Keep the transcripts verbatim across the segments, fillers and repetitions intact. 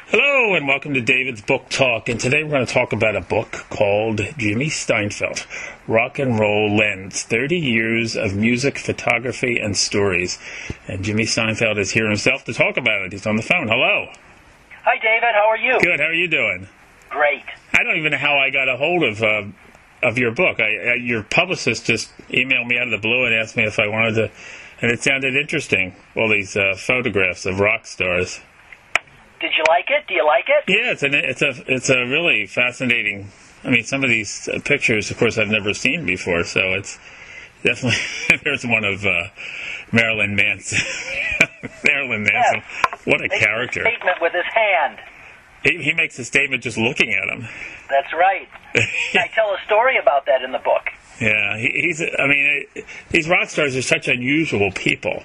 Hello and welcome to David's Book Talk, and today we're going to talk about a book called Jimmy Steinfeld, Rock and Roll Lens, thirty years of Music, Photography, and Stories. And Jimmy Steinfeld is here himself to talk about it. He's on the phone. Hello. Hi, David. How are you? Good. How are you doing? Great. I don't even know how I got a hold of uh, of your book. I, I, your publicist just emailed me out of the blue and asked me if I wanted to, and it sounded interesting, all these uh, photographs of rock stars. Did you like it? Do you like it? Yeah, it's an it's a it's a really fascinating. I mean, some of these uh, pictures, of course, I've never seen before. So it's definitely there's one of uh, Marilyn Manson. Marilyn Manson, yes. What a Makes character! A statement with his hand. He, he makes a statement just looking at him. That's right. I tell a story about that in the book. Yeah, he, he's. I mean, it, these rock stars are such unusual people.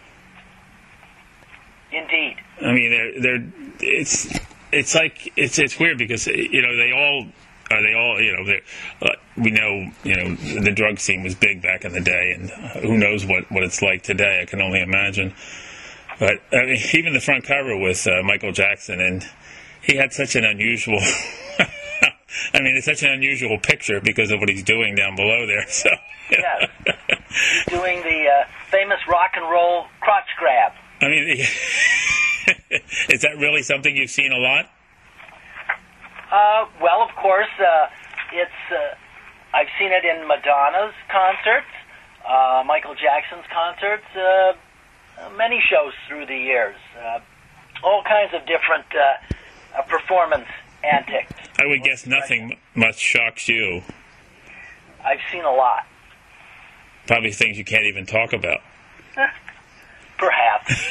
Indeed. I mean, they're they're it's it's like it's it's weird because you know they all are they all you know they uh, we know you know the drug scene was big back in the day, and who knows what, what it's like today. I can only imagine. But I mean, even the front cover with uh, Michael Jackson, and he had such an unusual. I mean, it's such an unusual picture because of what he's doing down below there. So yes, he's doing the uh, famous rock and roll crotch grab. I mean, is that really something you've seen a lot? Uh, well, of course, uh, it's. Uh, I've seen it in Madonna's concerts, uh, Michael Jackson's concerts, uh, many shows through the years, uh, all kinds of different uh, uh, performance antics. I would guess nothing much shocks you. I've seen a lot. Probably things you can't even talk about. Perhaps.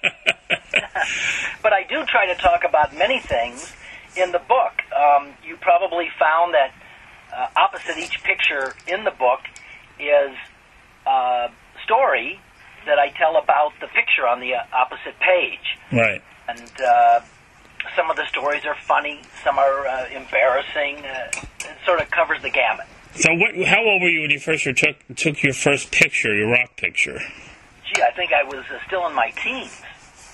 But I do try to talk about many things in the book. Um, you probably found that uh, opposite each picture in the book is a story that I tell about the picture on the uh, opposite page. Right. And uh, some of the stories are funny, some are uh, embarrassing. Uh, it sort of covers the gamut. So what, how old were you when you first took, took your first picture, your rock picture? Gee, I think I was uh, still in my teens.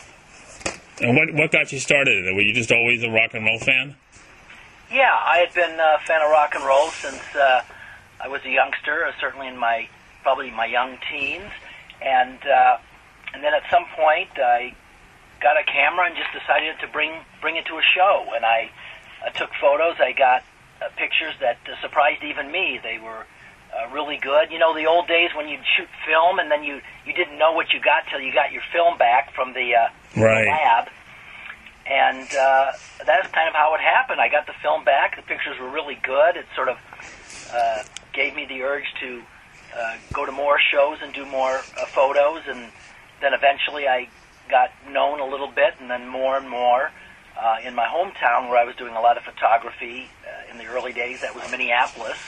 And what what got you started in it? Were you just always a rock and roll fan? Yeah, I had been a fan of rock and roll since uh, I was a youngster, uh, certainly in my probably my young teens, and uh, and then at some point I got a camera and just decided to bring bring it to a show, and I uh, took photos. I got uh, pictures that uh, surprised even me. They were uh, really good. You know, the old days when you'd shoot film and then you you didn't know what you got till you got your film back from the, uh, right. the lab. And uh, that's kind of how it happened. I got the film back. The pictures were really good. It sort of uh, gave me the urge to uh, go to more shows and do more uh, photos. And then eventually I got known a little bit, and then more and more uh, in my hometown where I was doing a lot of photography uh, in the early days. That was Minneapolis.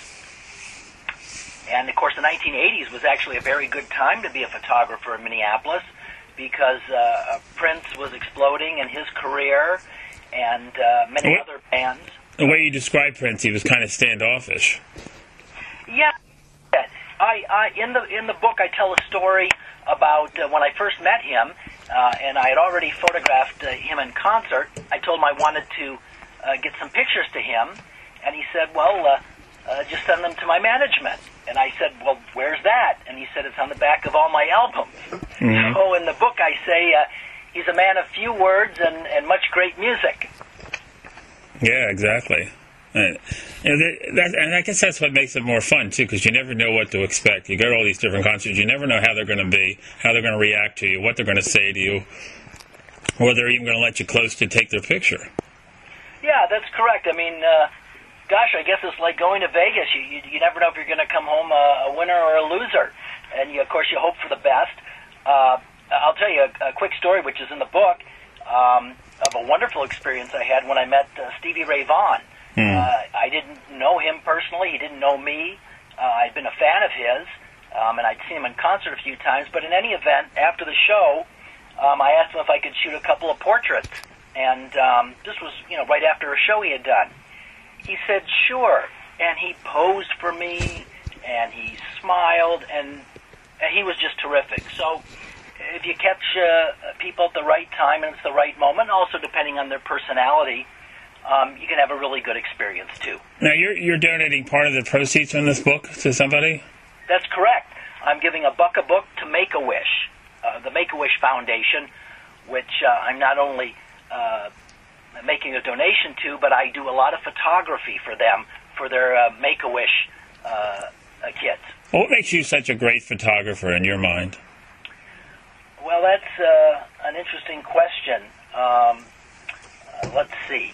And, of course, the nineteen eighties was actually a very good time to be a photographer in Minneapolis because uh, Prince was exploding in his career and uh, many what? other bands. The way you described Prince, he was kind of standoffish. Yeah. I, I in the in the book, I tell a story about uh, when I first met him, uh, and I had already photographed uh, him in concert. I told him I wanted to uh, get some pictures to him, and he said, well, uh, uh, just send them to my management. And I said, well, where's that? And he said, it's on the back of all my albums. Mm-hmm. So in the book I say uh, he's a man of few words and, and much great music. Yeah, exactly. And, and, that, and I guess that's what makes it more fun, too, because you never know what to expect. You go to all these different concerts. You never know how they're going to be, how they're going to react to you, what they're going to say to you, or they're even going to let you close to take their picture. Yeah, that's correct. I mean... Uh, Gosh, I guess it's like going to Vegas. You you, you never know if you're going to come home a, a winner or a loser. And, you, of course, you hope for the best. Uh, I'll tell you a, a quick story, which is in the book, um, of a wonderful experience I had when I met uh, Stevie Ray Vaughan. Mm. Uh, I didn't know him personally. He didn't know me. Uh, I'd been a fan of his, um, and I'd seen him in concert a few times. But in any event, after the show, um, I asked him if I could shoot a couple of portraits. And um, this was, you know, right after a show he had done. He said, sure, and he posed for me, and he smiled, and, and he was just terrific. So if you catch uh, people at the right time and it's the right moment, also depending on their personality, um, you can have a really good experience too. Now, you're you're donating part of the proceeds from this book to somebody? That's correct. I'm giving a buck a book to Make-A-Wish, uh, the Make-A-Wish Foundation, which uh, I'm not only uh, making a donation to, but I do a lot of photography for them for their uh, Make-A-Wish uh, uh, kids. Well, what makes you such a great photographer in your mind? Well, that's uh, an interesting question. Um, uh, let's see.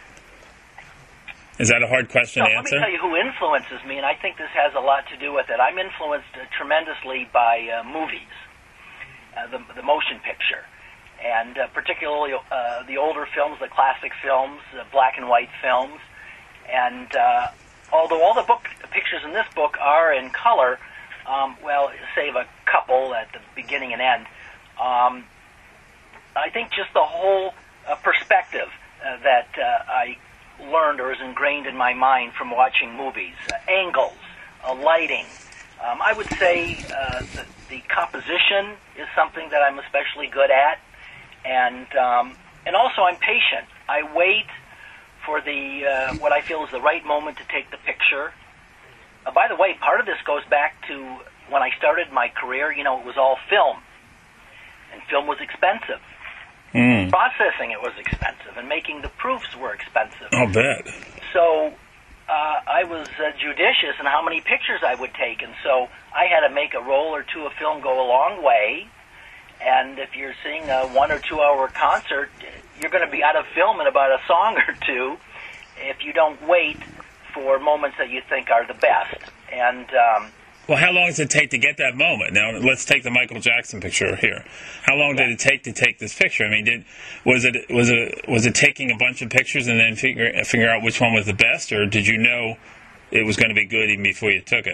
Is that a hard question no, to let answer? Let me tell you who influences me, and I think this has a lot to do with it. I'm influenced uh, tremendously by uh, movies, uh, the, the motion picture, and uh, particularly uh, the older films, the classic films, uh, black and white films. And uh, although all the book pictures in this book are in color, um, well, save a couple at the beginning and end, um, I think just the whole uh, perspective uh, that uh, I learned or is ingrained in my mind from watching movies, uh, angles, uh, lighting. Um, I would say uh, the, the composition is something that I'm especially good at, and um, and also I'm patient. I wait for the uh, what I feel is the right moment to take the picture. Uh, by the way, part of this goes back to when I started my career. You know, it was all film, and film was expensive. Mm. Processing it was expensive, and making the proofs were expensive. I'll bet. So uh, I was uh, judicious in how many pictures I would take, and so I had to make a roll or two of film go a long way. And if you're seeing a one or two hour concert, you're going to be out of film in about a song or two if you don't wait for moments that you think are the best. And um, well, how long does it take to get that moment? Now, let's take the Michael Jackson picture here. How long did it take to take this picture? I mean, did was it was it was it taking a bunch of pictures and then figure figure out which one was the best, or did you know it was going to be good even before you took it?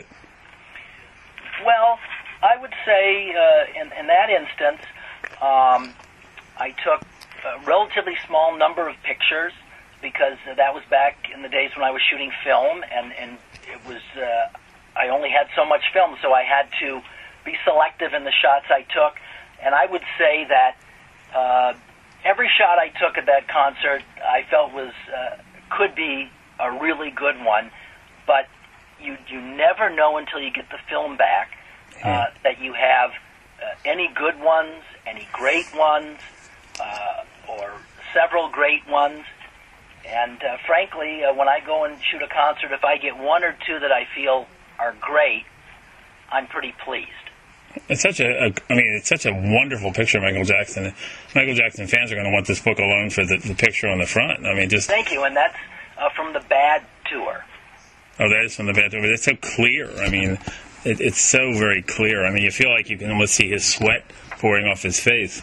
Well, I would say uh, in, in that instance, um, I took a relatively small number of pictures because uh, that was back in the days when I was shooting film, and, and it was uh, I only had so much film, so I had to be selective in the shots I took. And I would say that uh, every shot I took at that concert I felt was uh, could be a really good one, but you you never know until you get the film back uh, that you have uh, any good ones, any great ones, uh, or several great ones. And uh, frankly, uh, when I go and shoot a concert, if I get one or two that I feel are great, I'm pretty pleased. It's such a, a, I mean, it's such a wonderful picture of Michael Jackson. Michael Jackson fans are going to want this book alone for the, the picture on the front. I mean, just thank you, and that's uh, from the Bad tour. Oh, that is from the Bad tour. But it's so clear. I mean, it, it's so very clear. I mean, you feel like you can almost see his sweat pouring off his face.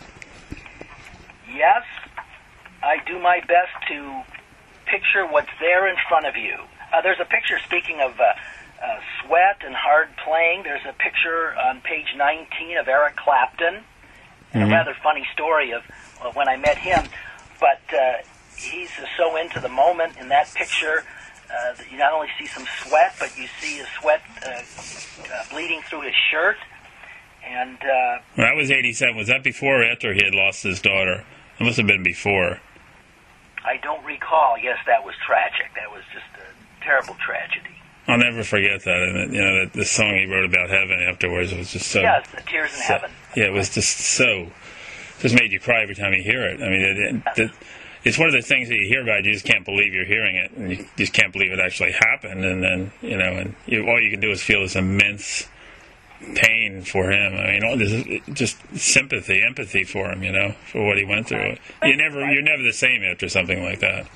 Yes, I do my best to picture what's there in front of you. Uh, there's a picture, speaking of uh, uh, sweat and hard playing, there's a picture on page nineteen of Eric Clapton. Mm-hmm. A rather funny story of uh, when I met him, but uh, he's uh, so into the moment in that picture uh, that you not only see some sweat, but you see his sweat uh, uh, bleeding through his shirt. And uh, well, that was eighty-seven. Was that before or after he had lost his daughter? It must have been before. I don't recall. Yes, that was tragic. That was just a terrible tragedy. I'll never forget that. And you know, the song he wrote about heaven afterwards was just so. Yes, the Tears in so, Heaven. Yeah, it was just so. Just made you cry every time you hear it. I mean, it, it, it's one of the things that you hear about. You just can't believe you're hearing it, and you just can't believe it actually happened. And then you know, and you, all you can do is feel this immense pain for him. I mean, all this just sympathy, empathy for him. You know, for what he went through. You never, you're never the same after something like that.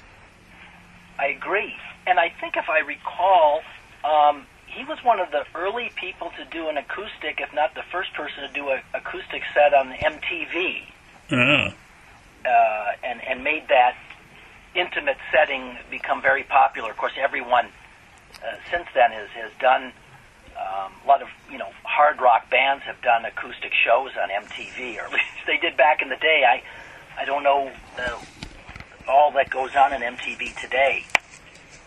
I agree, and I think if I recall, um, he was one of the early people to do an acoustic, if not the first person to do an acoustic set on M T V, uh-huh. uh, and and made that intimate setting become very popular. Of course, everyone uh, since then has has done. Um, a lot of, you know, hard rock bands have done acoustic shows on M T V, or at least they did back in the day. I, I don't know uh, all that goes on in M T V today.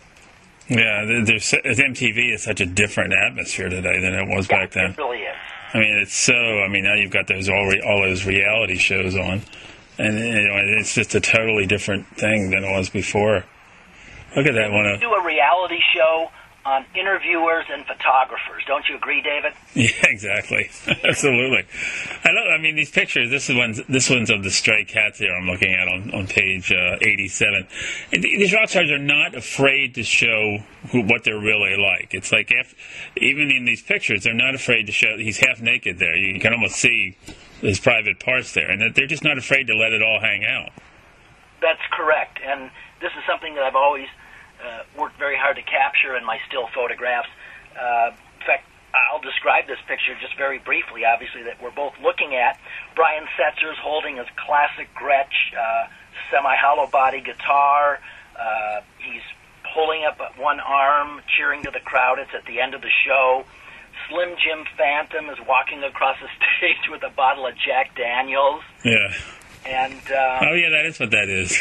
Yeah, there's, M T V is such a different atmosphere today than it was yeah, back then. It really is. I mean, it's so. I mean, now you've got those all re, all those reality shows on, and you know, it's just a totally different thing than it was before. Look at that one. We do a reality show on interviewers and photographers. Don't you agree, David? Yeah, exactly. Absolutely. I love. I mean, these pictures. This is one's. This one's of the stray cats here. I'm looking at on on page uh, eighty-seven. And these rock stars are not afraid to show who, what they're really like. It's like if, even in these pictures, they're not afraid to show. He's half naked there. You can almost see his private parts there, and they're just not afraid to let it all hang out. That's correct, and this is something that I've always Uh, worked very hard to capture in my still photographs. Uh, in fact, I'll describe this picture just very briefly, obviously, that we're both looking at. Brian Setzer's holding his classic Gretsch uh, semi-hollow body guitar. Uh, he's pulling up one arm, cheering to the crowd. It's at the end of the show. Slim Jim Phantom is walking across the stage with a bottle of Jack Daniels. Yeah. And uh, oh, yeah, that is what that is.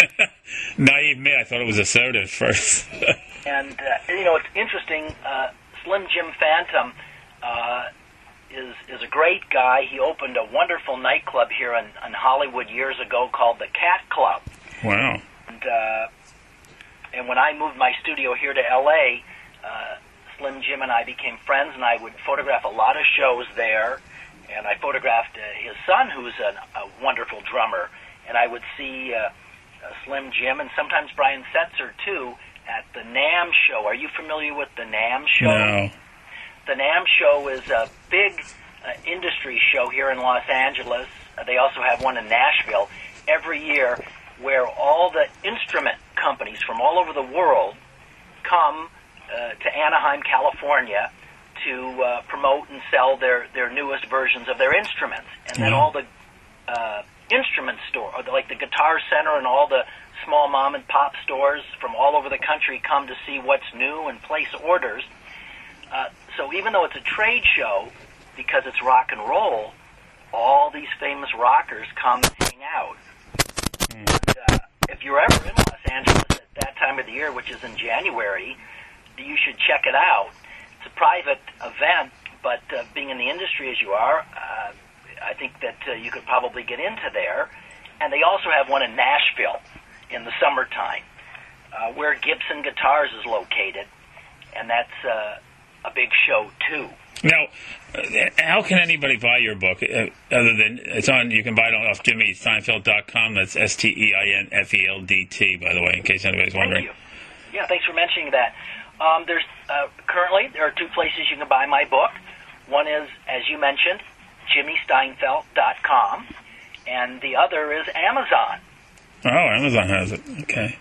Naive me, I thought it was a soda at first. and, uh, you know, it's interesting. Uh, Slim Jim Phantom uh, is is a great guy. He opened a wonderful nightclub here in, in Hollywood years ago called the Cat Club. Wow. And, uh, and when I moved my studio here to L A, uh, Slim Jim and I became friends, and I would photograph a lot of shows there. And I photographed uh, his son, who's a, a wonderful drummer. And I would see uh, uh, Slim Jim and sometimes Brian Setzer, too, at the NAMM show. Are you familiar with the NAMM show? No. The NAMM show is a big uh, industry show here in Los Angeles. Uh, they also have one in Nashville every year where all the instrument companies from all over the world come uh, to Anaheim, California, to uh, promote and sell their, their newest versions of their instruments. And then Mm-hmm. all the uh, instrument store, or the, like the Guitar Center and all the small mom and pop stores from all over the country come to see what's new and place orders. Uh, so even though it's a trade show, because it's rock and roll, all these famous rockers come and hang out. Mm. And, uh, if you're ever in Los Angeles at that time of the year, which is in January, you should check it out. It's a private event, but uh, being in the industry as you are, uh, I think that uh, you could probably get into there. And they also have one in Nashville in the summertime, uh, where Gibson Guitars is located, and that's uh, a big show too. Now, uh, how can anybody buy your book? Uh, other than it's on, you can buy it on off Jimmy Steinfeld dot com. That's S T E I N F E L D T, by the way, in case anybody's wondering. Thank you. Yeah, thanks for mentioning that. Um, there's uh, currently there are two places you can buy my book. One is, as you mentioned, Jimmy Steinfeld dot com, and the other is Amazon. Oh, Amazon has it. Okay.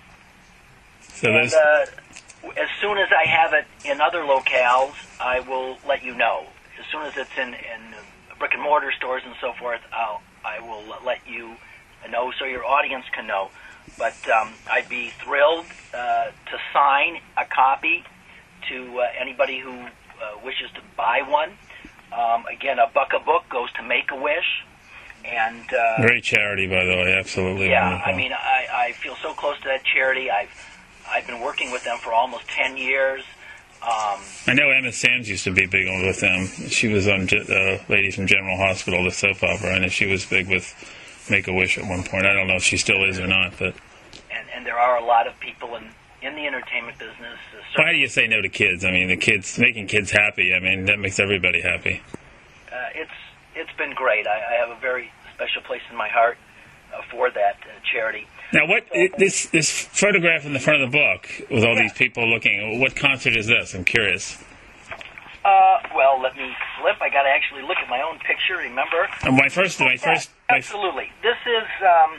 So and there's. uh, as soon as I have it in other locales, I will let you know. As soon as it's in, in brick and mortar stores and so forth, I'll I will let you know so your audience can know. But um, I'd be thrilled uh, to sign a copy to uh, anybody who uh, wishes to buy one. Um, again, a buck a book goes to Make-A-Wish. And, uh, Great charity, by the way. Absolutely yeah, wonderful. I mean, I, I feel so close to that charity. I've I've been working with them for almost ten years. Um, I know Emma Samms used to be big on with them. She was on uh, Ladies from General Hospital, the soap opera, and she was big with Make-A-Wish at one point. I don't know if she still is or not, but and, and there are a lot of people in, in the entertainment business. Uh, why do you say no to kids? I mean, the kids making kids happy. I mean, that makes everybody happy. Uh, it's it's been great. I, I have a very special place in my heart uh, for that uh, charity. Now, what this this photograph in the front of the book with all Yeah. these people looking? What concert is this? I'm curious. Uh, well, let me flip. I got to actually look at my own picture. Remember? And my first, my Yeah, first, my, absolutely. This is, um,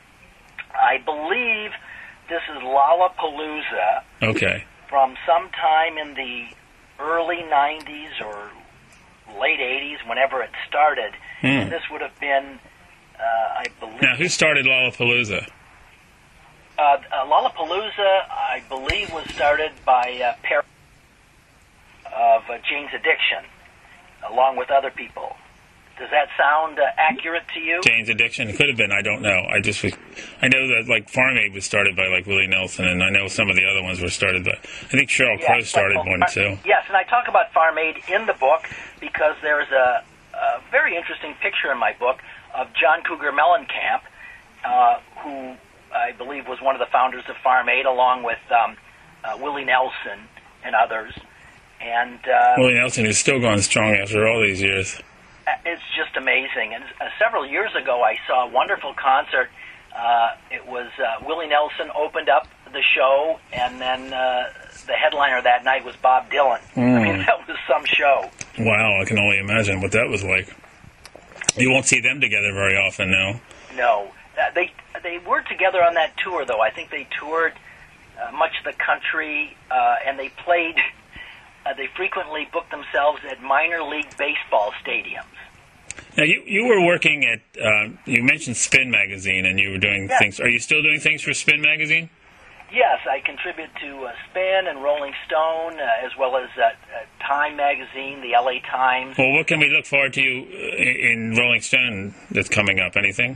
I believe, this is Lollapalooza okay. from sometime in the early nineties or late eighties, whenever it started. Hmm. This would have been, uh, I believe. Now, who started Lollapalooza? Uh, uh, Lollapalooza, I believe, was started by uh, Perry of uh, Jane's Addiction, along with other people. Does that sound uh, accurate to you? Jane's Addiction? It could have been. I don't know. I just was, I know that like Farm Aid was started by like Willie Nelson, and I know some of the other ones were started by. I think Sheryl Yeah, Crow started but, one too. Yes, and I talk about Farm Aid in the book because there's a, a very interesting picture in my book of John Cougar Mellencamp, uh, who I believe was one of the founders of Farm Aid, along with um, uh, Willie Nelson and others. And uh, Willie Nelson is still going strong after all these years. It's just amazing. And uh, several years ago, I saw a wonderful concert. Uh, it was uh, Willie Nelson opened up the show, and then uh, the headliner that night was Bob Dylan. Mm. I mean, that was some show. Wow, I can only imagine what that was like. You won't see them together very often now. No, uh, they they were together on that tour, though. I think they toured uh, much of the country, uh, and they played. Uh, they frequently booked themselves at minor league baseball stadiums. Now, you you were working at, uh, you mentioned Spin Magazine, and you were doing Yes. things. Are you still doing things for Spin Magazine? Yes, I contribute to uh, Spin and Rolling Stone, uh, as well as uh, uh, Time Magazine, the L A Times. Well, what can we look forward to uh, in Rolling Stone that's coming up? Anything?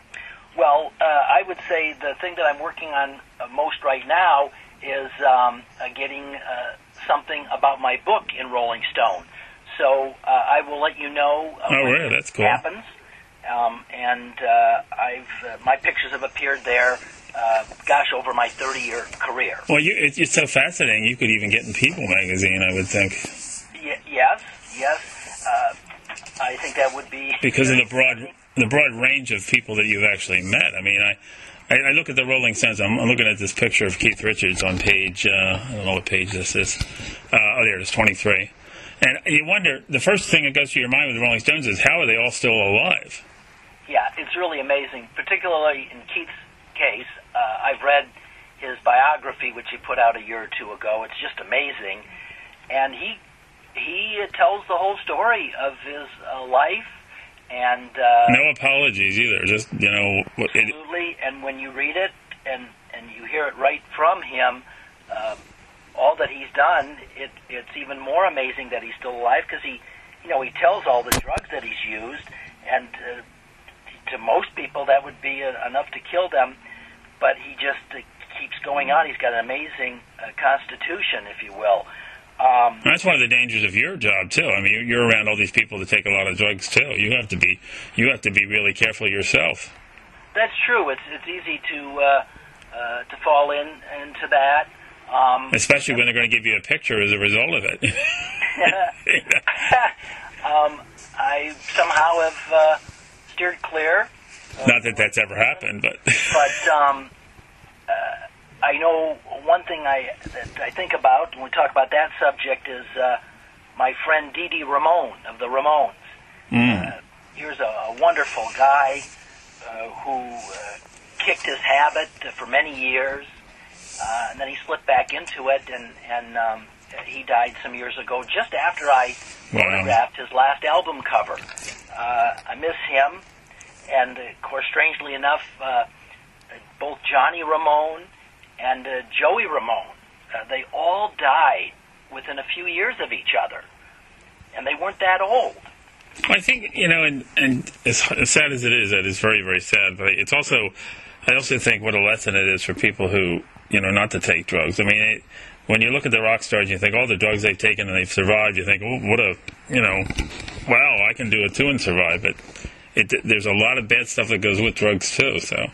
Well, uh, I would say the thing that I'm working on uh, most right now is um, uh, getting uh, something about my book in Rolling Stone. So uh, I will let you know uh, Oh, when really? That's cool. it happens. Um, and uh, I've uh, my pictures have appeared there. Uh, gosh, over my thirty-year career. Well, you, it, it's so fascinating. You could even get in People magazine, I would think, Y- yes, yes. Uh, I think that would be because of the broad the broad range of people that you've actually met. I mean, I. I I look at the Rolling Stones. I'm, I'm looking at this picture of Keith Richards on page, uh, I don't know what page this is. Uh, oh, there it is, twenty-three. And you wonder, the first thing that goes through your mind with the Rolling Stones is, how are they all still alive? Yeah, it's really amazing, particularly in Keith's case. Uh, I've read his biography, which he put out a year or two ago. It's just amazing. And he he uh, tells the whole story of his uh, life. And uh, No apologies either. Just, you know... What it, absolutely, and when you read it and, and you hear it right from him, uh, all that he's done, it, it's even more amazing that he's still alive because he, you know, he tells all the drugs that he's used, and uh, to most people that would be uh, enough to kill them, but he just uh, keeps going on. He's got an amazing uh, constitution, if you will. Um, That's one of the dangers of your job too. I mean, you're around all these people that take a lot of drugs too. You have to be, you have to be really careful yourself. That's true. It's it's easy to uh, uh, to fall in into that, um, Especially when they're going to give you a picture as a result of it. um, I somehow have uh, steered clear. Uh, Not that that's ever happened, but but um, uh, I know one thing I that I think about when we talk about that subject is uh, my friend Dee Dee Ramone of the Ramones. mm. Uh, here's a, a wonderful guy uh, who uh, kicked his habit uh, for many years, uh, and then he slipped back into it, and and um, he died some years ago, just after I Wow. photographed his last album cover. Uh, I miss him, and of course, strangely enough, uh, both Johnny Ramone and uh, Joey Ramone, uh, they all died within a few years of each other, and they weren't that old. I think, you know, and, and as, as sad as it is, that is very, very sad, but it's also, I also think what a lesson it is for people who, you know, not to take drugs. I mean, it, when you look at the rock stars, you think all the drugs they've taken and they've survived, you think, oh, what a, you know, wow, I can do it too and survive. But it, there's a lot of bad stuff that goes with drugs too, so.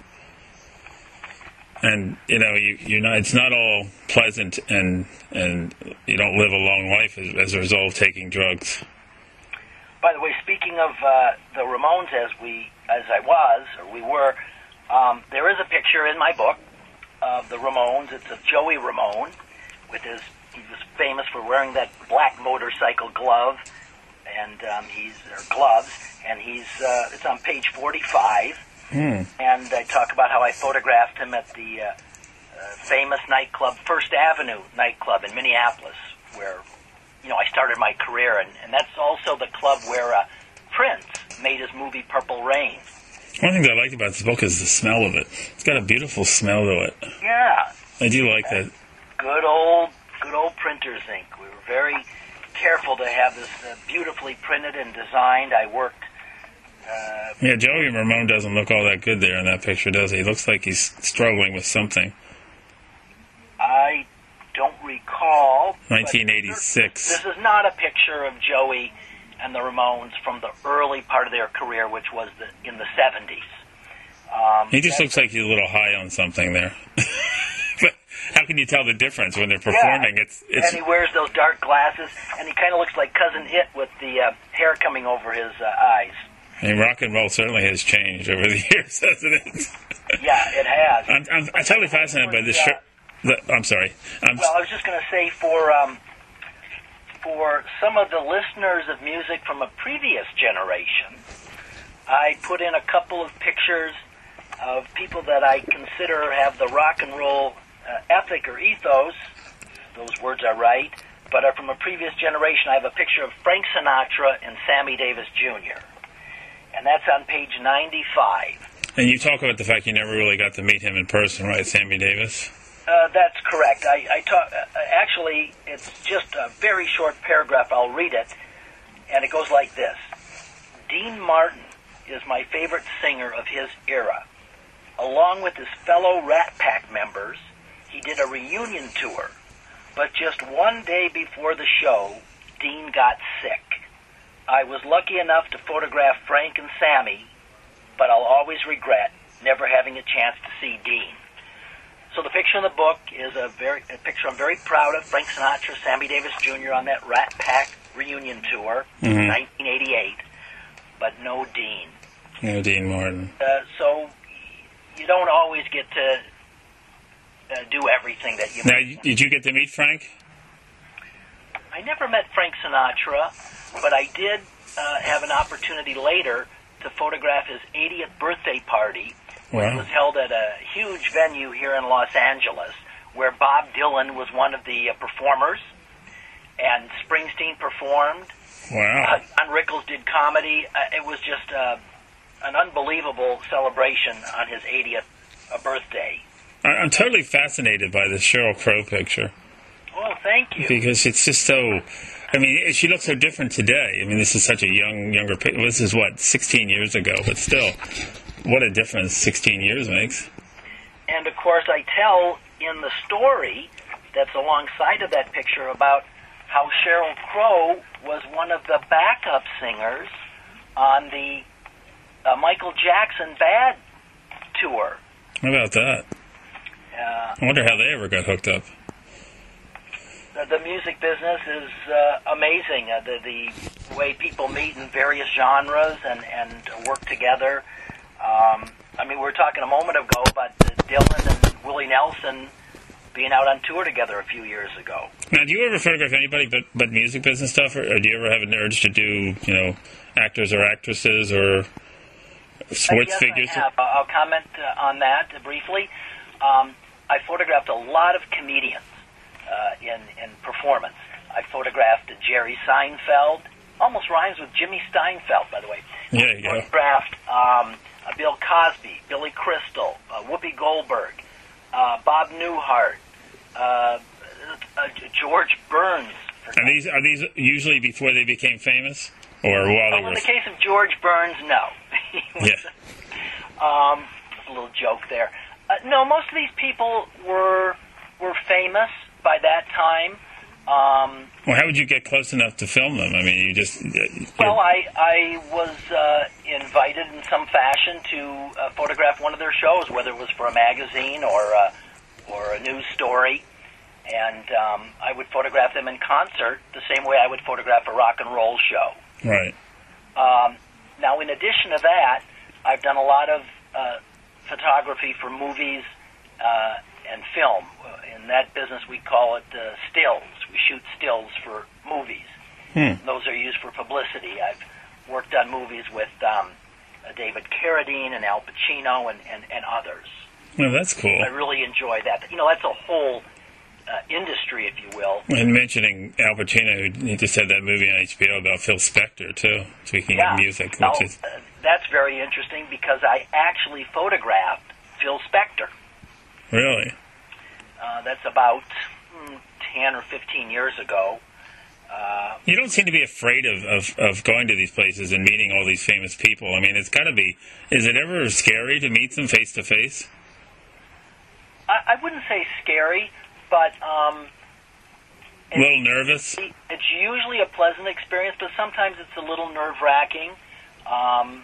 And, you know, you, you're not, it's not all pleasant, and and you don't live a long life as, as a result of taking drugs. By the way, speaking of uh, the Ramones, as we, as I was, or we were, um, there is a picture in my book of the Ramones. It's of Joey Ramone, with his, he was famous for wearing that black motorcycle glove, and um, he's, or gloves, and he's, uh, it's on page forty-five, Hmm. and I talk about how I photographed him at the uh, uh, famous nightclub, First Avenue nightclub in Minneapolis, where, you know, I started my career, and, and that's also the club where uh, Prince made his movie Purple Rain. One thing that I liked about this book is the smell of it. It's got a beautiful smell to it. Yeah. I do like that. Good old, good old printer's ink. We were very careful to have this uh, beautifully printed and designed. I worked Uh, Yeah, Joey Ramone doesn't look all that good there in that picture, does he? He looks like he's struggling with something. I don't recall. nineteen eighty-six. This is not a picture of Joey and the Ramones from the early part of their career, which was the, in the seventies. Um, he just looks like he's a little high on something there. But how can you tell the difference when they're performing? Yeah, it's, it's and he wears those dark glasses, and he kind of looks like Cousin It with the uh, hair coming over his uh, eyes. I mean, rock and roll certainly has changed over the years, hasn't it? Yeah, it has. I'm, I'm, I'm totally fascinated by this show. The, I'm sorry. I'm, well, I was just going to say for um, for some of the listeners of music from a previous generation, I put in a couple of pictures of people that I consider have the rock and roll uh, ethic or ethos. Those words are right, but are from a previous generation. I have a picture of Frank Sinatra and Sammy Davis Junior, and that's on page ninety-five. And you talk about the fact you never really got to meet him in person, right, Sammy Davis? Uh, that's correct. I, I talk, uh, actually, it's just a very short paragraph. I'll read it, and it goes like this. Dean Martin is my favorite singer of his era. Along with his fellow Rat Pack members, he did a reunion tour. But just one day before the show, Dean got sick. I was lucky enough to photograph Frank and Sammy, but I'll always regret never having a chance to see Dean. So the picture in the book is a very a picture I'm very proud of. Frank Sinatra, Sammy Davis Junior on that Rat Pack reunion tour, mm-hmm. nineteen eighty-eight, but no Dean. No Dean Martin. Uh, so you don't always get to uh, do everything that you. Now, did you get to meet Frank? I never met Frank Sinatra, but I did uh, have an opportunity later to photograph his eightieth birthday party. Wow. It was held at a huge venue here in Los Angeles, where Bob Dylan was one of the uh, performers, and Springsteen performed. Wow. Uh, John Rickles did comedy. Uh, it was just uh, an unbelievable celebration on his eightieth uh, birthday. I- I'm totally fascinated by this Sheryl Crow picture. Well, thank you. Because it's just so... I mean, she looks so different today. I mean, this is such a young, younger picture. This is, what, sixteen years ago, but still... What a difference sixteen years makes. And, of course, I tell in the story that's alongside of that picture about how Sheryl Crow was one of the backup singers on the uh, Michael Jackson Bad tour. How about that? Uh, I wonder how they ever got hooked up. The, the music business is uh, amazing. Uh, the, the way people meet in various genres and, and work together. Um, I mean, we were talking a moment ago about uh, Dylan and Willie Nelson being out on tour together a few years ago. Now, do you ever photograph anybody but, but music business stuff, or, or do you ever have an urge to do, you know, actors or actresses or sports yes, figures? I have. I'll comment uh, on that uh, briefly. Um, I photographed a lot of comedians uh, in, in performance. I photographed Jerry Seinfeld. Almost rhymes with Jimmy Steinfeld, by the way. Yeah, you go. Photographed um, uh, Bill Cosby, Billy Crystal, uh, Whoopi Goldberg, uh, Bob Newhart, uh, uh, George Burns. Are these are these usually before they became famous, or while Oh, they in were? the case of George Burns, no. He was, Yeah. Um, a little joke there. Uh, no, most of these people were were famous by that time. Um, Well, how would you get close enough to film them? I mean, you just... well, I I was uh, invited in some fashion to uh, photograph one of their shows, whether it was for a magazine or uh, or a news story, and um, I would photograph them in concert the same way I would photograph a rock and roll show. Right. Um, now, in addition to that, I've done a lot of uh, photography for movies uh, and film. In that business, we call it uh, stills. We shoot stills for movies. Hmm. Those are used for publicity. I've worked on movies with um, uh, David Carradine and Al Pacino and, and, and others. Well, that's cool. I really enjoy that. You know, that's a whole uh, industry, if you will. And mentioning Al Pacino, he just had that movie on H B O about Phil Spector, too, speaking Yeah. of music. Which Now, is, uh, that's very interesting because I actually photographed Phil Spector. really? Uh, that's about mm, ten or fifteen years ago. Uh, you don't seem to be afraid of, of, of going to these places and meeting all these famous people. I mean, it's got to be. Is it ever scary to meet them face to face? I, I wouldn't say scary, but um, a little nervous. It's usually a pleasant experience, but sometimes it's a little nerve wracking. Um,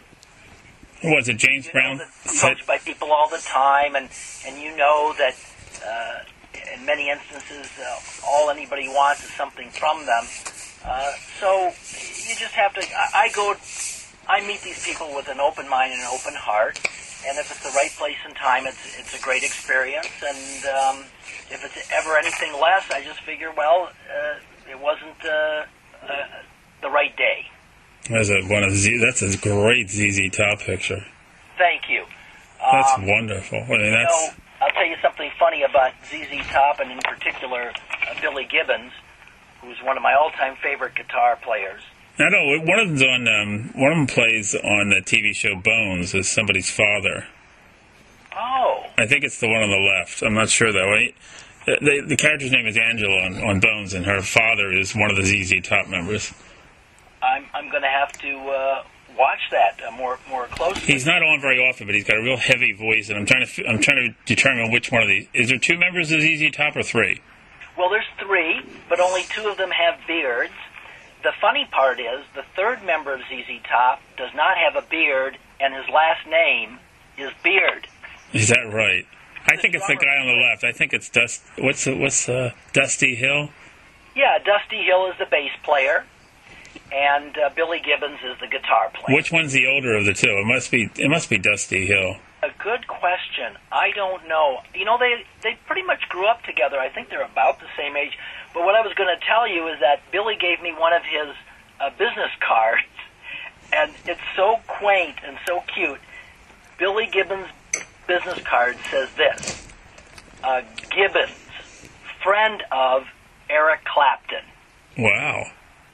Was it James you Brown? Know approached by people all the time, and and you know that. Uh, In many instances, uh, all anybody wants is something from them. Uh, so you just have to. I, I go. I meet these people with an open mind and an open heart, and if it's the right place and time, it's it's a great experience. And um, if it's ever anything less, I just figure, well, uh, it wasn't uh, uh, the right day. That's a one of Z, that's a great Z Z Top picture. Thank you. That's um, wonderful. I mean, that's. You know, I'll tell you something funny about Z Z Top, and in particular uh, Billy Gibbons, who's one of my all-time favorite guitar players. I know one of them's on. Um, one of them plays on the T V show Bones as somebody's father. Oh. I think it's the one on the left. I'm not sure though. I, the, the character's name is Angela on, on Bones, and her father is one of the Z Z Top members. I'm I'm going to have to uh, watch that uh, more more closely. He's not on very often, but he's got a real heavy voice, and I'm trying to I'm trying to determine which one of these. Is there two members of Z Z Top or three? Well, there's three, but only two of them have beards. The funny part is the third member of Z Z Top does not have a beard, and his last name is Beard. Is that right? I think it's the guy on the left. I think it's Dust. What's the, what's uh, Dusty Hill? Yeah, Dusty Hill is the bass player, and uh, Billy Gibbons is the guitar player. Which one's the older of the two? It must be. It must be Dusty Hill. A good question. I don't know. You know, they they pretty much grew up together. I think they're about the same age. But what I was going to tell you is that Billy gave me one of his uh, business cards, and it's so quaint and so cute. Billy Gibbons' business card says this: uh, Gibbons, friend of Eric Clapton. Wow.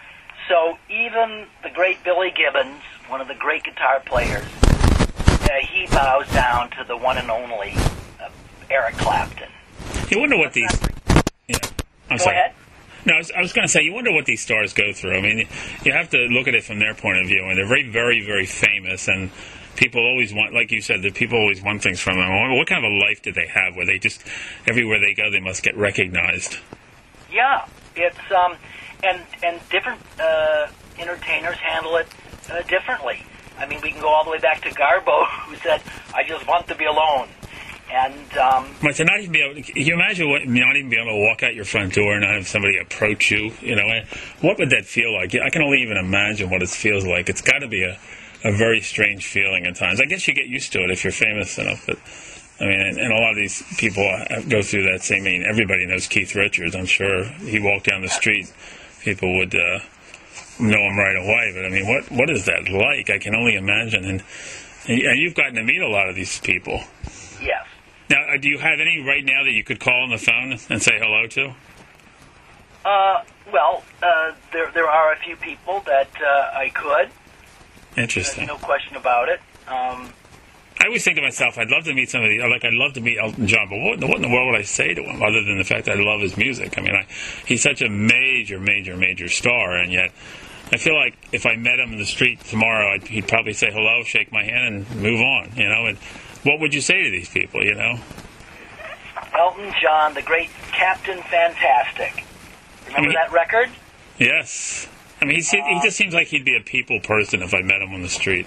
So even the great Billy Gibbons, one of the great guitar players, uh, he bows down to the one and only uh, Eric Clapton. You wonder what these... Yeah. I'm Go sorry. ahead. No, I was, I was going to say, you wonder what these stars go through. I mean, you have to look at it from their point of view, and they're very, very, very famous, and people always want, like you said, that people always want things from them. What kind of a life did they have where they just, everywhere they go, they must get recognized? Yeah, it's, um, and, and different uh, entertainers handle it uh, differently. I mean, we can go all the way back to Garbo, who said, I just want to be alone. And, um... But to not even be able to, can you imagine what, not even be able to walk out your front door and not have somebody approach you, you know? What would that feel like? I can only even imagine what it feels like. It's got to be a, a very strange feeling at times. I guess you get used to it if you're famous enough, but, I mean, and, and a lot of these people go through that same, I mean, everybody knows Keith Richards, I'm sure. He walked down the street, people would, uh, know him right away, but I mean, what, what is that like? I can only imagine, and, and you've gotten to meet a lot of these people. Yes. Now, do you have any right now that you could call on the phone and say hello to? Uh, well, uh, there there are a few people that uh, I could. Interesting. There's no question about it. Um, I always think to myself, I'd love to meet somebody, like I'd love to meet Elton John, but what, what in the world would I say to him other than the fact that I love his music? I mean, I, he's such a major, major, major star, and yet I feel like if I met him in the street tomorrow, I'd, he'd probably say hello, shake my hand, and move on, you know, and what would you say to these people, you know? Elton John, the great Captain Fantastic. Remember I mean, that record? Yes. I mean, he's, uh, he just seems like he'd be a people person if I met him on the street.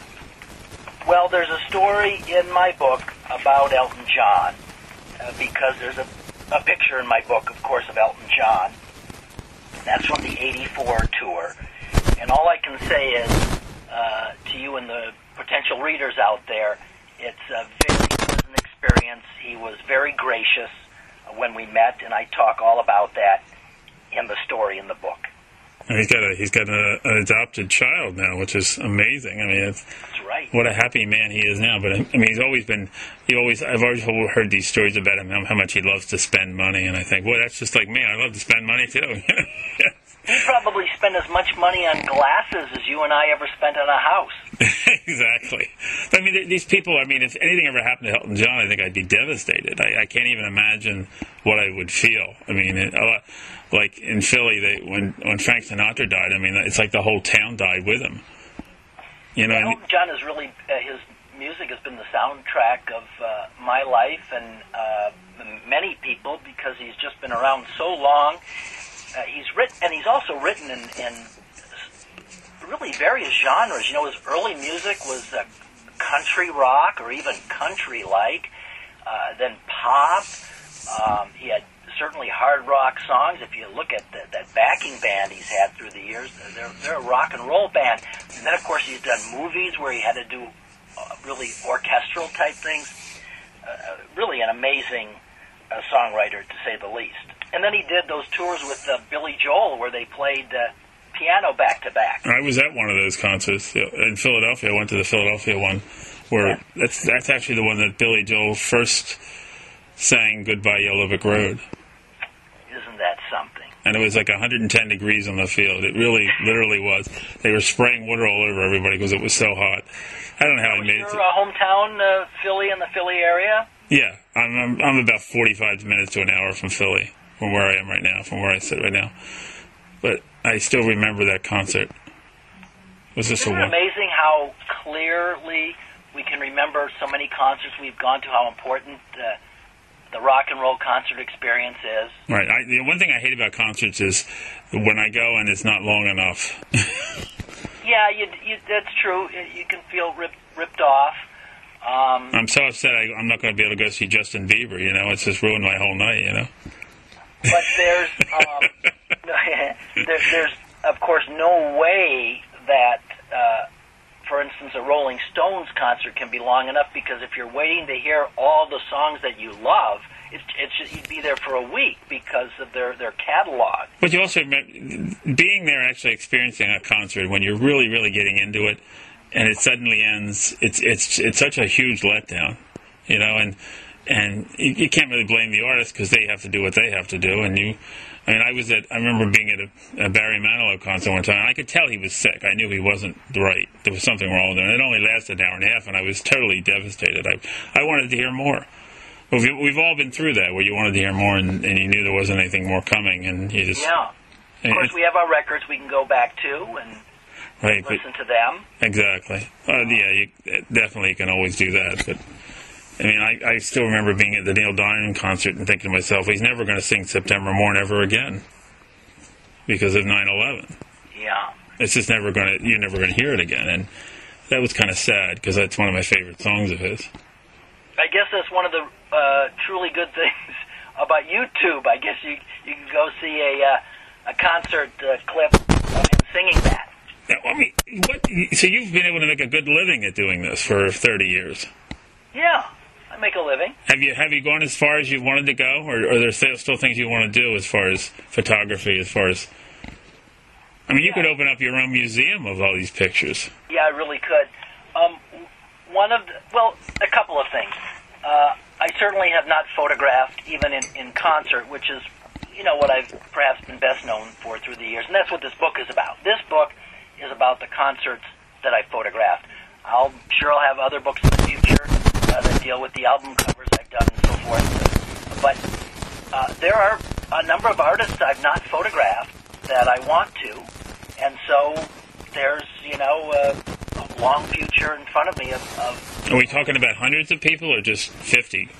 Well, there's a story in my book about Elton John, uh, because there's a, a picture in my book, of course, of Elton John. That's from the eighty-four tour. And all I can say is, uh, to you and the potential readers out there, it's a very pleasant experience. He was very gracious when we met, and I talk all about that in the story in the book. And he's got a he's got a, an adopted child now, which is amazing. I mean, it's, that's right. What a happy man he is now. But I mean, he's always been he always I've always heard these stories about him, how much he loves to spend money, and I think, well, that's just like me. I love to spend money too. He probably spent as much money on glasses as you and I ever spent on a house. Exactly. I mean, th- these people, I mean, if anything ever happened to Elton John, I think I'd be devastated. I, I can't even imagine what I would feel. I mean, it, uh, like in Philly, they, when, when Frank Sinatra died, I mean, it's like the whole town died with him. You know, yeah, Elton John is really, uh, his music has been the soundtrack of uh, my life and uh, many people because he's just been around so long. Uh, he's written, and he's also written in, in really various genres. You know, his early music was uh, country rock or even country-like, uh, then pop. Um, he had certainly hard rock songs. If you look at the, that backing band he's had through the years, they're, they're a rock and roll band. And then, of course, he's done movies where he had to do uh, really orchestral type things. Uh, really an amazing uh, songwriter, to say the least. And then he did those tours with uh, Billy Joel where they played uh, piano back-to-back. I was at one of those concerts in Philadelphia. I went to the Philadelphia one where yeah. that's that's actually the one that Billy Joel first sang Goodbye Yellow Brick Road. Isn't that something? And it was like one hundred ten degrees on the field. It really, literally was. They were spraying water all over everybody because it was so hot. I don't know how was I made your, it. Your uh, hometown, uh, Philly, in the Philly area? Yeah, I'm, I'm I'm about forty-five minutes to an hour from Philly, from where I am right now, from where I sit right now. But I still remember that concert. It was just Isn't a it amazing how clearly we can remember so many concerts we've gone to, how important uh, the rock and roll concert experience is? Right. I, the one thing I hate about concerts is when I go and it's not long enough. Yeah, you, you, that's true. You can feel ripped, ripped off. Um, I'm so upset I, I'm not going to be able to go see Justin Bieber, you know. It's just ruined my whole night, you know. But there's, um, there, there's, of course, no way that, uh, for instance, a Rolling Stones concert can be long enough, because if you're waiting to hear all the songs that you love, it's, it's just, you'd be there for a week because of their, their catalog. But you also remember being there, actually experiencing a concert when you're really, really getting into it, and it suddenly ends. It's it's it's such a huge letdown, you know, and and you, you can't really blame the artist because they have to do what they have to do, and you. I mean, I was at. I remember being at a, a Barry Manilow concert one time, and I could tell he was sick. I knew he wasn't right. There was something wrong with him. And it only lasted an hour and a half, and I was totally devastated. I I wanted to hear more. We've, we've all been through that, where you wanted to hear more, and, and you knew there wasn't anything more coming, and you just... Yeah. Of course, we have our records we can go back to and right, listen but, to them. Exactly. Uh, yeah, you, definitely you can always do that, but... I mean, I, I still remember being at the Neil Diamond concert and thinking to myself, he's never going to sing September Morn ever again because of nine eleven. Yeah. It's just never going to... You're never going to hear it again, and that was kind of sad, because that's one of my favorite songs of his. I guess that's one of the uh, truly good things about YouTube. I guess you you can go see a uh, a concert uh, clip of him singing that. Now, I mean, what? So you've been able to make a good living at doing this for thirty years. Yeah, I make a living. Have you have you gone as far as you wanted to go, or, or are there still, still things you want to do as far as photography? As far as, I mean, you yeah. could open up your own museum of all these pictures. Yeah, I really could. Um, one of the, well, a couple of things. Uh, I certainly have not photographed, even in, in concert, which is, you know, what I've perhaps been best known for through the years. And that's what this book is about. This book is about the concerts that I photographed. I'll sure I'll have other books in the future uh, that deal with the album covers I've done and so forth. But uh, there are a number of artists I've not photographed that I want to. And so there's, you know, uh, a long future in front of me of, of... Are we talking about hundreds of people or just fifty?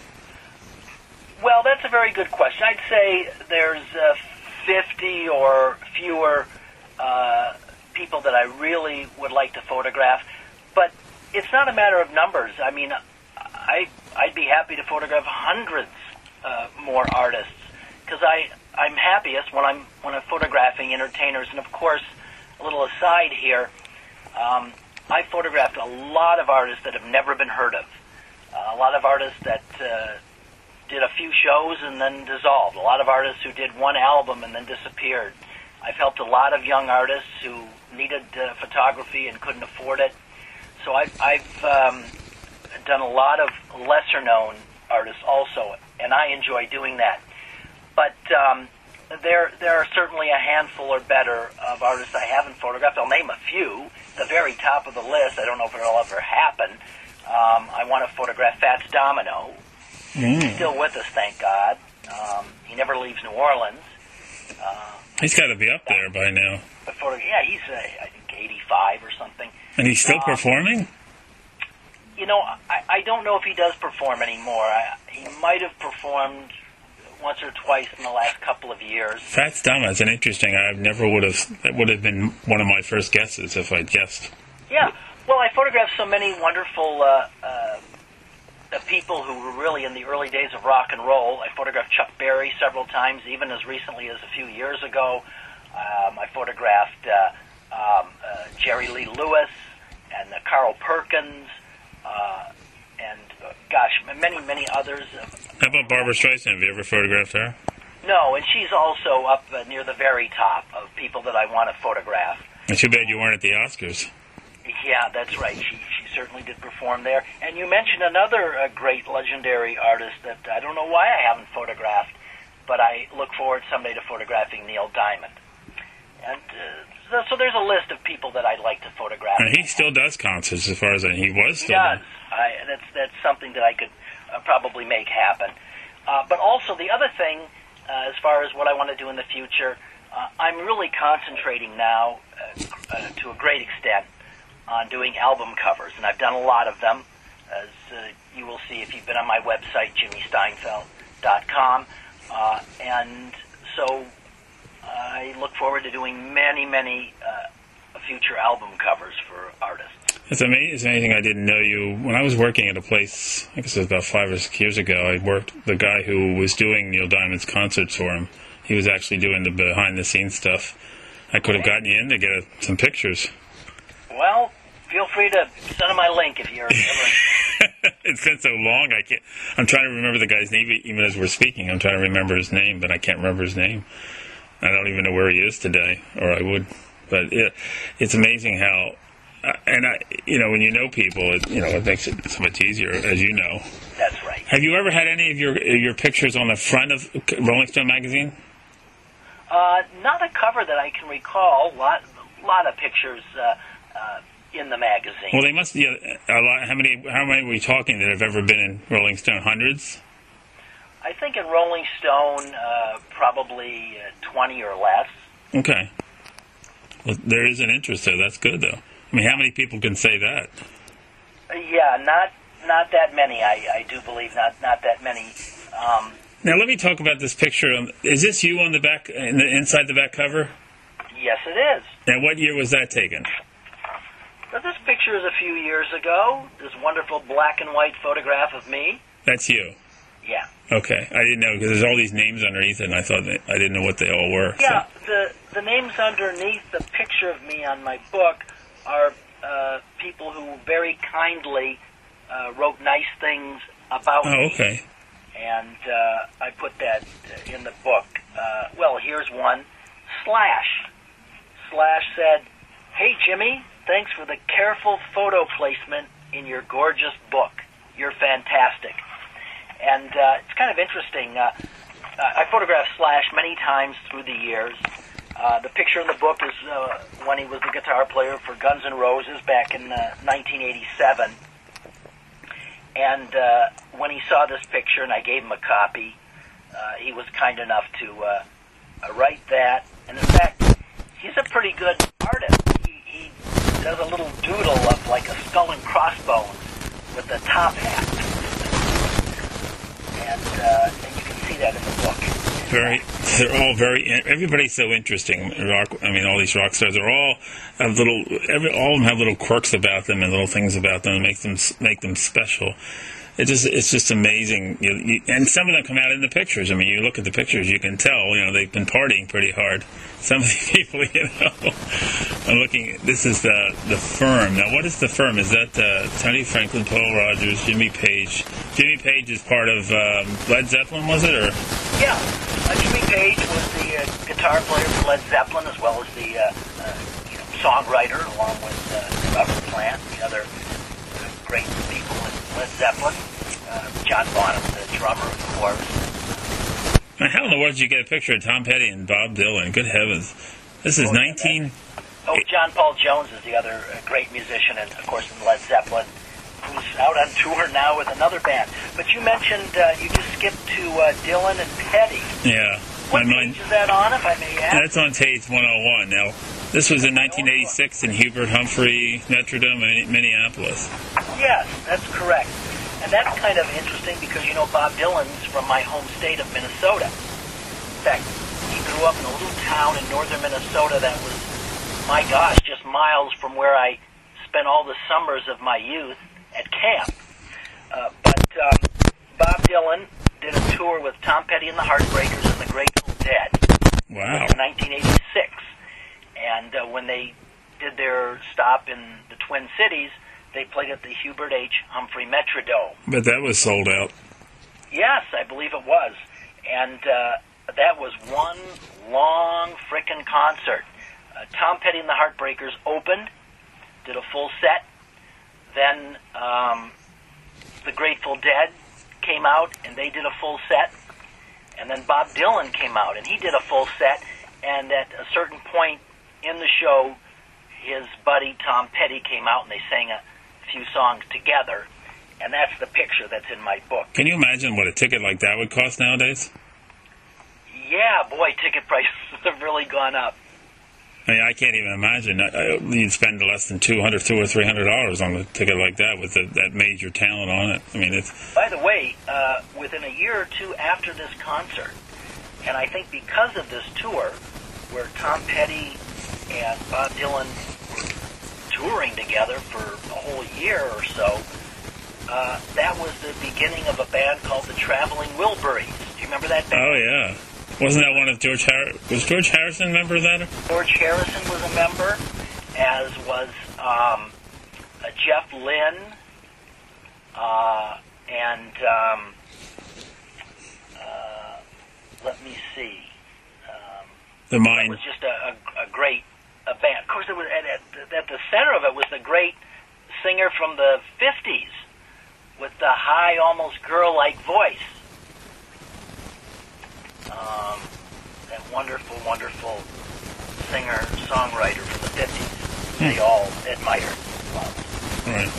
Well, that's a very good question. I'd say there's uh, fifty or fewer uh, people that I really would like to photograph. But it's not a matter of numbers. I mean, I, I'd be happy to photograph hundreds uh, more artists, because I, I'm happiest when I'm, when I'm photographing entertainers. And, of course, a little aside here, um, I photographed a lot of artists that have never been heard of, uh, a lot of artists that uh, did a few shows and then dissolved, a lot of artists who did one album and then disappeared. I've helped a lot of young artists who needed uh, photography and couldn't afford it. So I've, I've um, done a lot of lesser-known artists also, and I enjoy doing that. But um, there there are certainly a handful or better of artists I haven't photographed. I'll name a few. The very top of the list, I don't know if it'll ever happen. Um, I want to photograph Fats Domino. Mm. He's still with us, thank God. Um, he never leaves New Orleans. Uh, he's got to be up there by now. But photo, yeah, he's uh, I think eighty-five or something. And he's still uh, performing? You know, I, I don't know if he does perform anymore. I, he might have performed once or twice in the last couple of years. Fats Domino is an interesting. I never would have. That would have been one of my first guesses if I'd guessed. Yeah. Well, I photographed so many wonderful uh, uh, uh, people who were really in the early days of rock and roll. I photographed Chuck Berry several times, even as recently as a few years ago. Um, I photographed uh, um, uh, Jerry Lee Lewis and uh, Carl Perkins. Uh, and, uh, gosh, many, many others. How about Barbara Streisand? Have you ever photographed her? No, and she's also up uh, near the very top of people that I want to photograph. It's too bad you weren't at the Oscars. Yeah, that's right. She she certainly did perform there. And you mentioned another uh, great, legendary artist that I don't know why I haven't photographed, but I look forward someday to photographing Neil Diamond. And uh, so, so there's a list of people that I'd like to photograph. And he still does concerts, as far as I, he was. He still does. doing. I, that's that's something that I could uh, probably make happen. Uh, but also the other thing, uh, as far as what I want to do in the future, uh, I'm really concentrating now, uh, uh, to a great extent, on doing album covers, and I've done a lot of them, as uh, you will see if you've been on my website, jimmy steinfeld dot com, uh, and so I look forward to doing many, many uh, future album covers for artists. It's amazing. It's anything I didn't know you. When I was working at a place, I guess it was about five or six years ago, I worked, the guy who was doing Neil Diamond's concerts for him, he was actually doing the behind-the-scenes stuff. I could have gotten you in to get a, some pictures. Well, feel free to send him my link if you're ever... It's been so long, I can't... I'm trying to remember the guy's name, even as we're speaking. I'm trying to remember his name, but I can't remember his name. I don't even know where he is today, or I would. But it, it's amazing how... Uh, and, I, you know, when you know people, it, you know, it makes it so much easier, as you know. That's right. Have you ever had any of your your pictures on the front of Rolling Stone magazine? Uh, not a cover that I can recall. A lot, lot of pictures uh, uh, in the magazine. Well, they must be a, a lot. How many? How many were we talking that have ever been in Rolling Stone? Hundreds? I think in Rolling Stone, uh, probably uh, twenty or less. Okay. Well, there is an interest there. That's good, though. I mean, how many people can say that? Uh, yeah, not not that many. I, I do believe not not that many. Um, now, let me talk about this picture. Is this you on the back, in the, inside the back cover? Yes, it is. And what year was that taken? Well, this picture is a few years ago. This wonderful black and white photograph of me. That's you. Yeah. Okay, I didn't know because there's all these names underneath it, and I thought that, I didn't know what they all were. Yeah, so. the the names underneath the picture of me on my book are uh, people who very kindly uh, wrote nice things about oh, me. Oh, okay. And uh, I put that in the book. Uh, well, here's one. Slash. Slash said, "Hey, Jimmy, thanks for the careful photo placement in your gorgeous book. You're fantastic." And uh, it's kind of interesting. Uh, I photographed Slash many times through the years. Uh, the picture in the book is uh, when he was the guitar player for Guns N' Roses back in uh, nineteen eighty-seven. And uh, when he saw this picture, and I gave him a copy, uh, he was kind enough to uh, uh, write that. And in fact, he's a pretty good artist. He, he does a little doodle of like a skull and crossbones with a top hat. And, uh, and you can see that in the book. Very, they're all very. Everybody's so interesting. Rock. I mean, all these rock stars. They're all have little. Every all of them have little quirks about them and little things about them that make them make them special. It just it's just amazing. You, you, and some of them come out in the pictures. I mean, you look at the pictures, you can tell. You know, they've been partying pretty hard. Some of these people, you know. I'm looking. This is the the Firm. Now, what is the Firm? Is that uh, Tony Franklin, Paul Rogers, Jimmy Page? Jimmy Page is part of um, Led Zeppelin, was it, or? Yeah, uh, Jimmy Page was the uh, guitar player for Led Zeppelin, as well as the uh, uh, you know, songwriter, along with uh, Robert Plant, the other uh, great people in Led Zeppelin. Uh, John Bonham, the drummer, of course. Now, how in the world did you get a picture of Tom Petty and Bob Dylan? Good heavens. This is Oh, nineteen... Oh, John Paul Jones is the other uh, great musician, and of course in Led Zeppelin, who's out on tour now with another band. But you mentioned uh, you just skipped to uh, Dylan and Petty. Yeah. What My page mind, is that on, if I may ask? that's on page one oh one. Now, this was in nineteen eighty-six in Hubert Humphrey, Notre Dame, Minneapolis. Yes, that's correct. And that's kind of interesting because, you know, Bob Dylan's from my home state of Minnesota. In fact, he grew up in a little town in northern Minnesota that was, my gosh, just miles from where I spent all the summers of my youth at camp. Uh, but um, Bob Dylan did a tour with Tom Petty and the Heartbreakers and the Grateful Dead. Wow. In nineteen eighty-six. And uh, when they did their stop in the Twin Cities, they played at the Hubert H. Humphrey Metrodome. But that was sold out. Yes, I believe it was. And uh, that was one long frickin' concert. Uh, Tom Petty and the Heartbreakers opened, did a full set. Then um, the Grateful Dead came out, and they did a full set. And then Bob Dylan came out, and he did a full set. And at a certain point in the show, his buddy Tom Petty came out, and they sang a few songs together. And that's the picture that's in my book. Can you imagine what a ticket like that would cost nowadays? Yeah, boy, ticket prices have really gone up. I mean, I can't even imagine. I, I, you'd spend less than two hundred, two or three hundred dollars on a ticket like that with the, that major talent on it. I mean, it's. By the way, uh, within a year or two after this concert, and I think because of this tour, where Tom Petty and Bob Dylan were touring together for a whole year or so, uh, that was the beginning of a band called the Traveling Wilburys. Do you remember that band? Oh yeah. Wasn't that one of George Har- was George Harrison a member of that? George Harrison was a member, as was um, uh, Jeff Lynne, uh, and um, uh, let me see. Um, The it Mind. was just a, a, a great a band. Of course, it was at, at, at the center of it was the great singer from the fifties with the high, almost girl-like voice. Um, that wonderful, wonderful singer-songwriter from the fifties. They all admired. Right.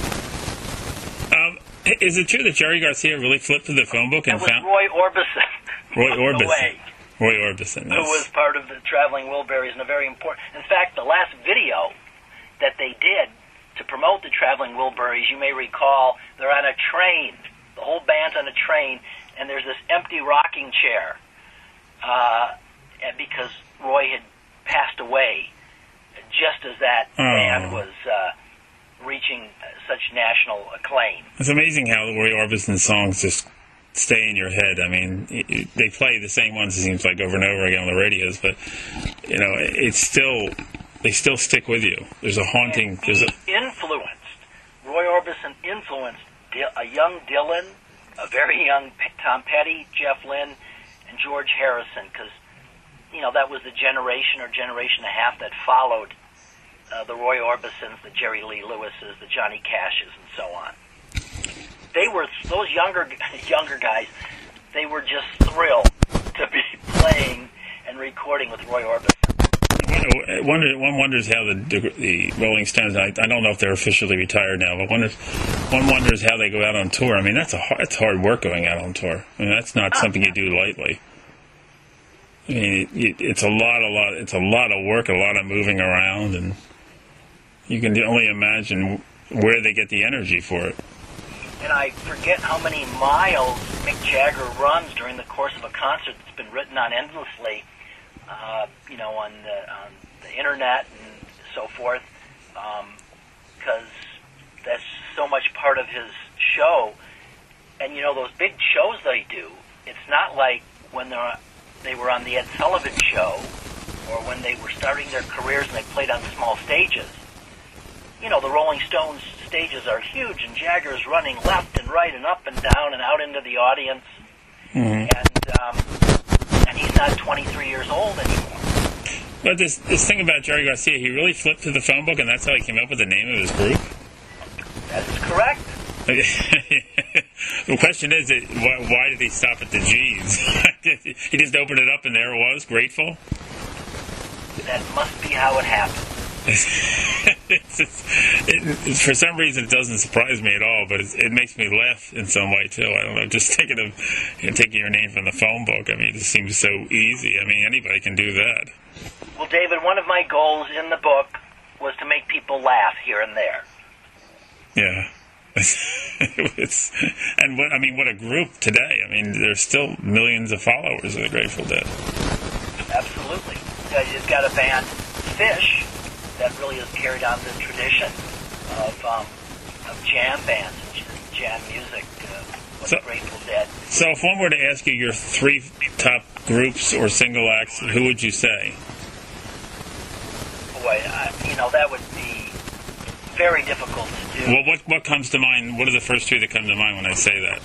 Um, is it true that Jerry Garcia really flipped to the phone book and That was found Roy Orbison. Roy by the Orbison? way, Roy Orbison. who was part of the Traveling Wilburys and a very important. In fact, the last video that they did to promote the Traveling Wilburys, you may recall, they're on a train. The whole band's on a train, and there's this empty rocking chair. Uh, and because Roy had passed away just as that Oh. band was uh, reaching such national acclaim. It's amazing how the Roy Orbison songs just stay in your head. I mean, y- y- they play the same ones, it seems like, over and over again on the radios, but, you know, it's still, they still stick with you. There's a haunting, And there's he a, influenced, Roy Orbison influenced Di- a young Dylan, a very young P- Tom Petty, Jeff Lynne, and George Harrison, because, you know, that was the generation or generation and a half that followed uh, the Roy Orbisons, the Jerry Lee Lewises, the Johnny Cashes, and so on. They were, those younger younger guys, they were just thrilled to be playing and recording with Roy Orbison. one, one wonders how the, the Rolling Stones, I, I don't know if they're officially retired now, but one, is, one wonders how they go out on tour. I mean, that's a hard, that's hard work going out on tour. I mean, that's not something you do lightly. I mean, it, it's a lot, a lot, it's a lot of work, a lot of moving around, and you can only imagine where they get the energy for it. And I forget how many miles Mick Jagger runs during the course of a concert that's been written on endlessly, uh, you know, on the, on the internet and so forth, because um, that's so much part of his show. And, you know, those big shows they do, it's not like when they're, they were on the Ed Sullivan Show or when they were starting their careers and they played on small stages. You know, the Rolling Stones stages are huge, and Jagger's running left and right and up and down and out into the audience. Mm-hmm. And um, and he's not twenty-three years old anymore. But this this thing about Jerry Garcia, he really flipped to the phone book, and that's how he came up with the name of his group? That is correct. The question is, it, why, why did he stop at the G's? He just opened it up and there it was, Grateful? That must be how it happened. it's, it's, it, for some reason, it doesn't surprise me at all, but it, it makes me laugh in some way, too. I don't know, just thinking of you know, taking your name from the phone book. I mean, it just seems so easy. I mean, anybody can do that. Well, David, one of my goals in the book was to make people laugh here and there. Yeah. it's, and what, I mean, what a group today. I mean, there's still millions of followers of the Grateful Dead. Absolutely. Uh, you've got a band, Fish, that really has carried on the tradition of um, of jam bands and jam music uh, with so, the Grateful Dead. So if one were to ask you your three top groups or single acts, who would you say? Boy, I, you know, that would be very difficult to do. Well, what what comes to mind? What are the first two that come to mind when I say that?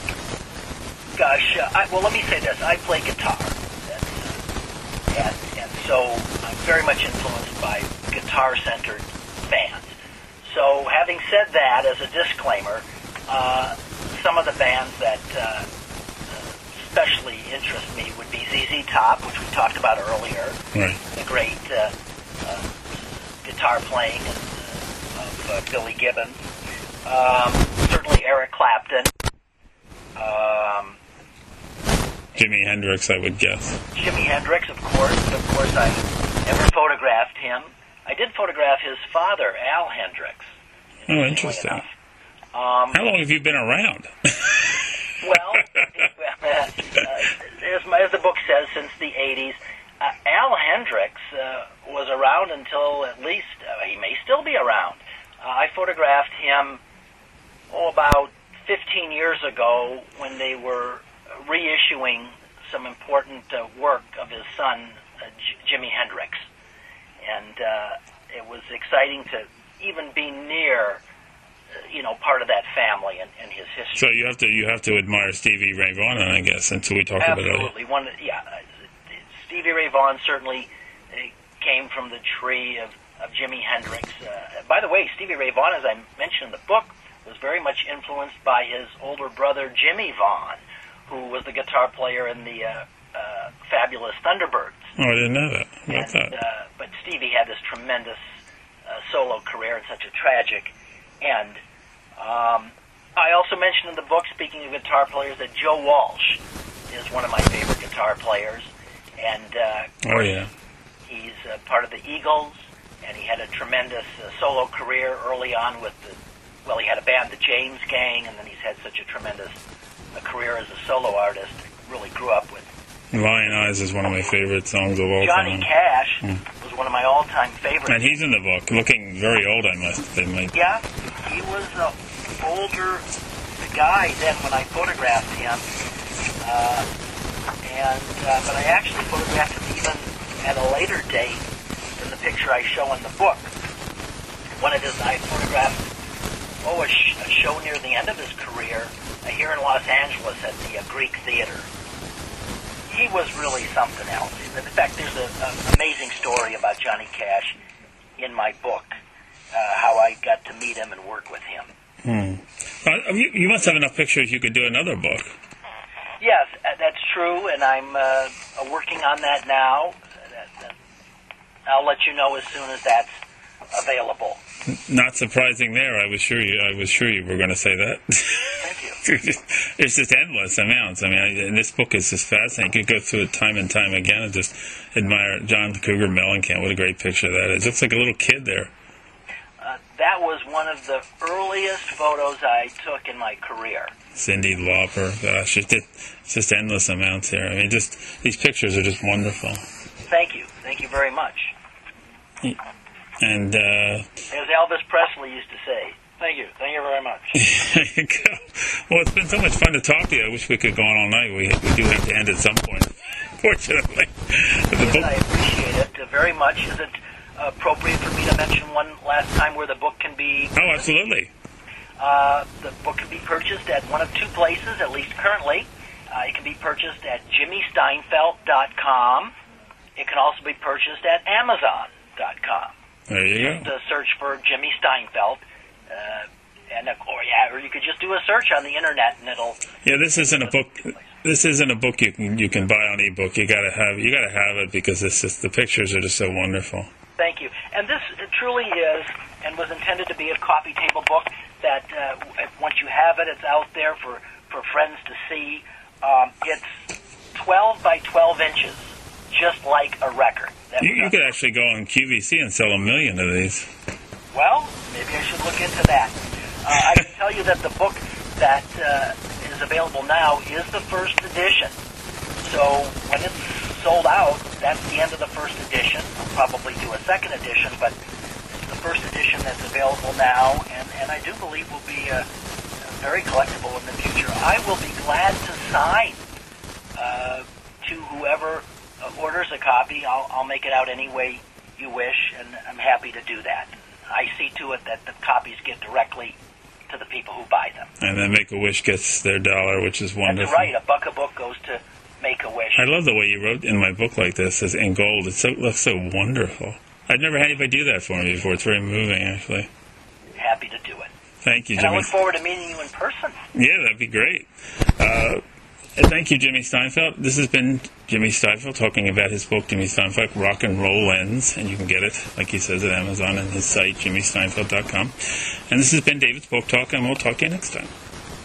Gosh, uh, I, well, let me say this. I play guitar. That's, and, and so I'm very much influenced by guitar-centered bands. So having said that, as a disclaimer, uh, some of the bands that uh, especially interest me would be Z Z Top, which we talked about earlier. Right. The great uh, uh, guitar playing of uh, Billy Gibbons. Um, certainly Eric Clapton. Um, Jimi Hendrix, I would guess. Jimi Hendrix, of course. Of course, I never photographed him. I did photograph his father, Al Hendrix. Oh, interesting. Um, How long have you been around? well, uh, as, my, as the book says, since the eighties. Uh, Al Hendrix uh, was around until at least, uh, he may still be around. Uh, I photographed him, oh, about fifteen years ago when they were reissuing some important uh, work of his son, uh, J- Jimi Hendrix. And uh, it was exciting to even be near, uh, you know, part of that family and, and his history. So you have to you have to admire Stevie Ray Vaughan, I guess, until we talk Absolutely. about it. Absolutely. One, yeah, uh, Stevie Ray Vaughan certainly uh, came from the tree of, of Jimi Hendrix. Uh, by the way, Stevie Ray Vaughan, as I mentioned in the book, was very much influenced by his older brother, Jimmy Vaughan, who was the guitar player in the uh, uh, Fabulous Thunderbirds. Oh, I didn't know that. What's and, that? Uh, but Stevie had this tremendous uh, solo career and such a tragic end. Um, I also mentioned in the book, speaking of guitar players, that Joe Walsh is one of my favorite guitar players. And uh, oh, yeah. He's uh, part of the Eagles, and he had a tremendous uh, solo career early on with the, well, he had a band, the James Gang, and then he's had such a tremendous uh, career as a solo artist. Really grew up with. Lion Eyes is one of my favorite songs of all Johnny time. Johnny Cash mm. was one of my all-time favorites. And he's in the book, looking very old, I must admit. Yeah, he was an older guy then when I photographed him. Uh, and uh, but I actually photographed him even at a later date than the picture I show in the book. One of his, I photographed, oh, a, sh- a show near the end of his career uh, here in Los Angeles at the uh, Greek Theater. He was really something else. In fact, there's an amazing story about Johnny Cash in my book, uh, how I got to meet him and work with him. Hmm. Uh, you, you must have enough pictures you could do another book. Yes, that's true, and I'm uh, working on that now. I'll let you know as soon as that's available. Not surprising there. I was sure you. I was sure you were going to say that. Thank you. It's just endless amounts. I mean, I, and this book is just fascinating. You could go through it time and time again and just admire John Cougar Mellencamp. What a great picture that is. It looks like a little kid there. Uh, that was one of the earliest photos I took in my career. Cyndi Lauper. Gosh, it's just, it's just endless amounts here. I mean, just these pictures are just wonderful. Thank you. Thank you very much. And, uh... as Elvis Presley used to say, thank you. Thank you very much. There you go. Well, it's been so much fun to talk to you. I wish we could go on all night. We, we do have to end at some point, fortunately. The book... I appreciate it uh, very much. Is it appropriate for me to mention one last time where the book can be... Oh, absolutely. Uh, the book can be purchased at one of two places, at least currently. Uh, it can be purchased at jimmy steinfeld dot com. It can also be purchased at amazon dot com. There you Just go. uh, search for Jimmy Steinfeld, uh, and or yeah, or you could just do a search on the internet, and it'll. Yeah, this isn't a book. This isn't a book you can you can buy on ebook. You gotta have you gotta have it because it's just the pictures are just so wonderful. Thank you. And this truly is and was intended to be a coffee table book that uh, once you have it, it's out there for, for friends to see. Um, it's twelve by twelve inches, just like a record. That You, you could actually go on Q V C and sell a million of these. Well, maybe I should look into that. Uh, I can tell you that the book that uh, is available now is the first edition. So when it's sold out, that's the end of the first edition. I'll probably do a second edition, but it's the first edition that's available now, and, and I do believe will be uh, very collectible in the future. I will be glad to sign uh, to whoever uh, orders a copy. I'll, I'll make it out any way you wish, and I'm happy to do that. I see to it that the copies get directly to the people who buy them. And then Make-A-Wish gets their dollar, which is wonderful. That's right. A buck a book goes to Make-A-Wish. I love the way you wrote in my book like this, as in gold. It's so, it looks so wonderful. I've never had anybody do that for me before. It's very moving, actually. Happy to do it. Thank you, and Jimmy. I look forward to meeting you in person. Yeah, that'd be great. Uh, thank you, Jimmy Steinfeld. This has been Jimmy Steinfeld talking about his book, Jimmy Steinfeld, Rock and Roll Ends, and you can get it, like he says, at Amazon and his site, jimmy steinfeld dot com. And this has been David's Book Talk, and we'll talk to you next time.